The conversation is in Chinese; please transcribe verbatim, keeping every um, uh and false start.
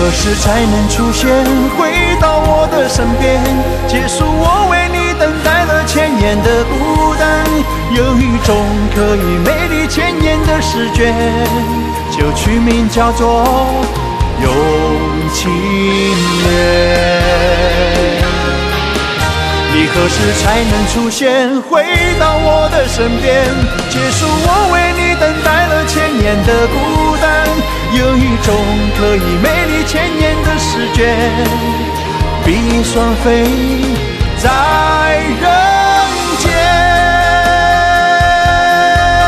何时才能出现，回到我的身边，结束我为你等待了千年的孤单？有一种可以美丽千年的诗卷，就取名叫做用情缘。你何时才能出现，回到我的身边，结束我为你等待了千年的孤单？有一种可以美丽千年的诗卷，比翼双飞在人